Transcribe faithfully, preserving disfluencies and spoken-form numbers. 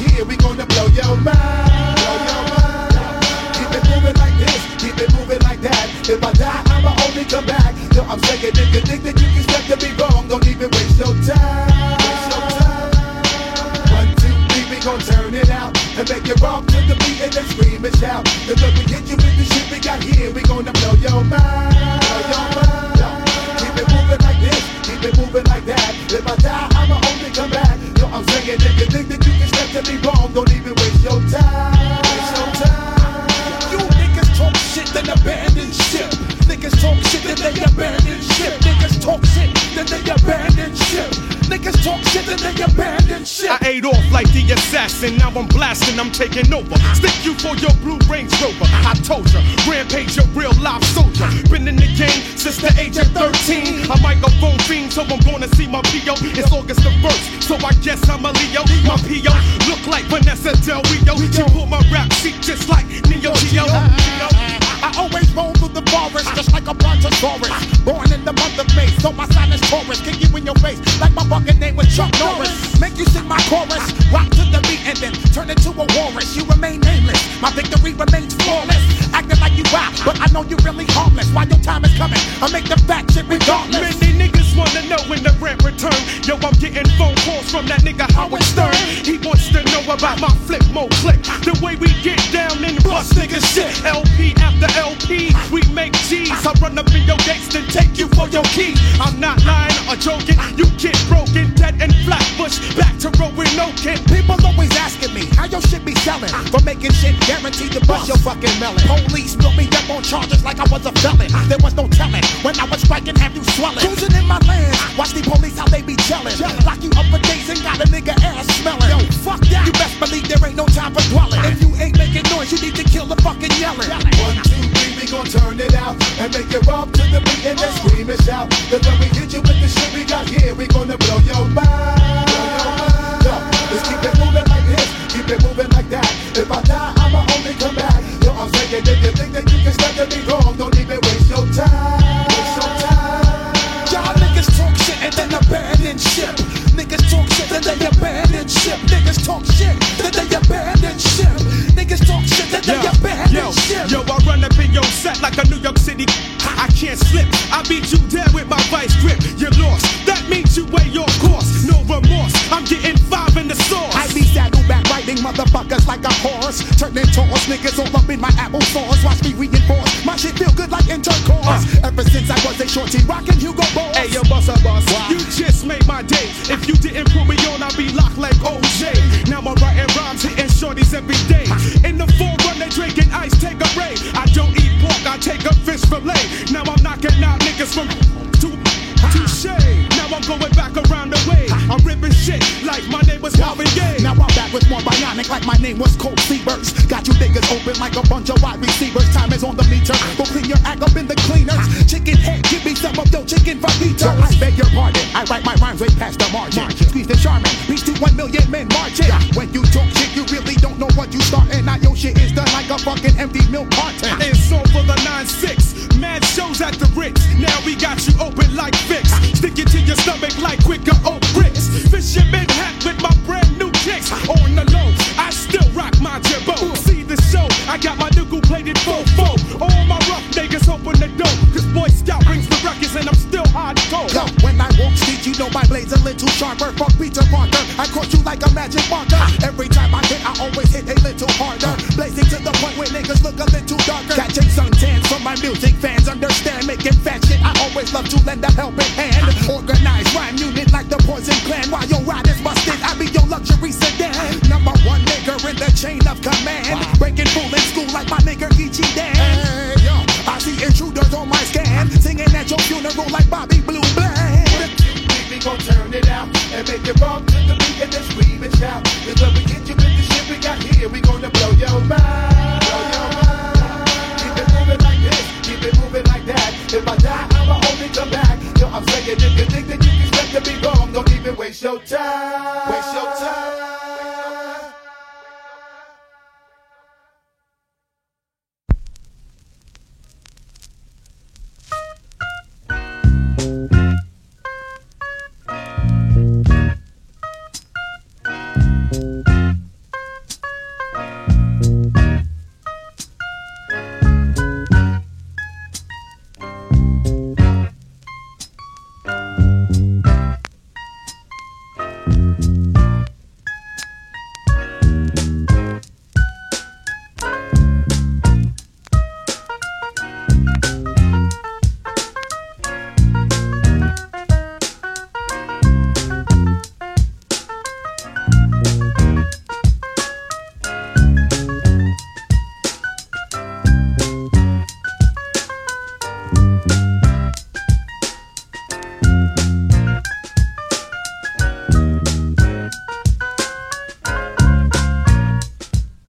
here, we gonna blow your mind. Blow your mind. Keep it moving like this, keep it moving like that. If I die, I'ma only come back. Yo, I'm saying if you think that you can step to me wrong, don't even waste your time. Waste your time. One, two, three, we gon' turn it out and make it rock to the beat and then scream and shout. Cause when we hit you with the shit we got here, we gonna blow your mind. Blow your mind. Yo, keep it moving like this, keep it moving like that. If I die, I'ma only come back. Yo, I'm saying if you think that you can step to me wrong, don't even waste your time. Waste your time. You niggas talk shit, then abandon ship. Niggas talk shit, then they abandon ship. Niggas talk shit, then they abandon ship. Niggas talk shit, then they abandon ship. I ate off like the assassin, now I'm blasting, I'm taking over. Stick you for your blue Range Rover. I told ya, Rampage, a real live soldier. Been in the game since the age of thirteen. A microphone fiend, so I'm gonna see my P O. It's August the first, so I guess I'm a Leo. My P O look like Vanessa Del Rio. She pull my rap sheet just like Neo Geo. I always roll through the forest just like a brontosaurus. Born in the month of May, so my sign is Taurus. Kick you in your face like my fucking name was Chuck Norris. Make you sing my chorus, rock to the beat and then turn into a walrus. You remain nameless, my victory remains flawless. Acting like you wild, but I know you're really harmless. While your time is coming, I make the fact shit regardless. Many niggas wanna know when the rent return. Yo, I'm getting phone calls from that nigga Howard Stern. He wants to know about my flip mode click. The way we get down and bust niggas shit. L P after L P, we make G's. I run up in your gates then take you for your key. I'm not lying or joking. You get broken, dead and Flatbush. Back to rolling no kid. People always asking me how your shit be selling. For making shit guaranteed to bust your fucking melon. Police built me up on charges like I was a felon. There was no telling when I was striking, have you swelling. Cruising in my land, watch the police how they be chillin'. Lock you up for days and got a nigga ass smelling. Yo, fuck that. You best believe there ain't no time for dwelling. If you ain't making noise, you need to kill the fucking yelling. One, two, three, we gon' turn it out and make it rock to the beat and then scream and shout. Cause when we hit you with the shit we got here, we gonna blow your mind. Blow your mind. Yo, let's keep it moving like this, keep it moving like that. If I die, I'ma only come back. Yo, I'm saying if you think that you can step to me wrong, don't even waste your time. Waste your time. Y'all niggas talk shit and then abandon ship. Niggas talk shit then they abandon ship. Niggas talk shit then they abandon ship. Niggas talk shit then they abandon yo, ship. Yo, I run up in your set like a New York City. I can't slip. I beat you down with my vice grip. You're lost. That means you weigh your course. No remorse. I'm getting five in the sauce. I be saddleback riding motherfuckers like a horse. Turning toss niggas all up in my apple sauce. Watch me reinforce. My shit feel good like intercourse. Uh. Ever since I was a shorty rockin' Hugo Boss. Hey, yo, boss, boss. You just made my day. If you didn't put me on, I'll be locked like O J. Now I'm writing rhymes, hitting shorties every day. In the fall when they drinking ice, take a ray. I don't eat pork, I take a fish fillet. Now I'm knocking out niggas from two. Touche. Now I'm going back around the way. I'm ripping shit like my name was Marvin Gaye. Now I'm back with more bionic like my name was Colt Seavers. Got you niggas open like a bunch of wide receivers. Time is on the meter. Go clean your act up in the cleaners. Chicken head, give me some of your chicken fajitas. I beg your pardon. I write my rhymes way past the margin. Squeeze the Charmin. Reach to one million men marching. When you talk shit, you really don't know what you starting. Now your shit is done like a fucking empty milk carton. It's all for the nine six. Mad shows at the Ritz. Now we got you open like Vicks. Stick it to your stomach like quicker oak bricks. Fisherman hat with my brand new kicks. On the low, I still rock my jibbo. See the show, I got my nickel plated fofo. All my rough niggas open the door. Cause Boy Scout brings the records and I'm still hardcore. Yo, when I walk street, you know my blade's a little sharper. Fuck Peter Parker, I caught you like a magic marker. Every time I hit, I always hit a little harder. Blazing to the point where niggas look a little darker. Catching suntans from my music fans understand. Making fat shit, I always love to lend a helping hand. Organized rhyme unit like the Poison Clan. While your